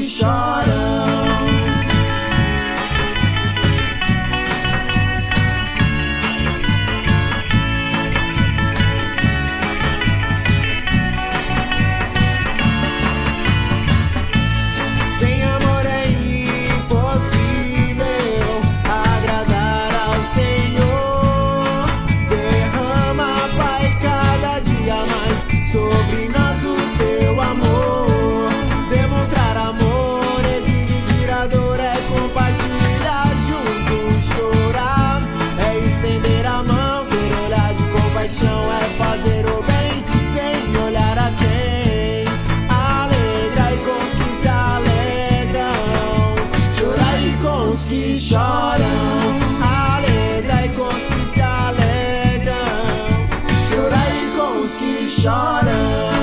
choram. Sem amor é impossível agradar ao Senhor. Derrama, Pai, cada dia mais sobre nós o teu amor. Demonstrar amor é dividir a dor, é compartilhar juntos, chorar, é estender a mão, ter olhar de compaixão, é fazer o bem sem olhar a quem. Alegrar com os que se alegram, chorar com os que choram. Alegrar com os que se alegram, chorar com os que choram.